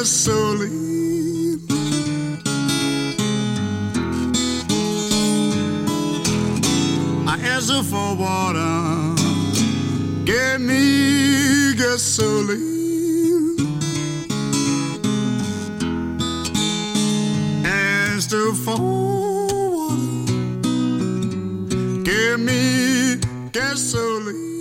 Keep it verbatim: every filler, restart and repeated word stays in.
gasoline. I asked her for water, get me gasoline. Asked her for water, get me gasoline.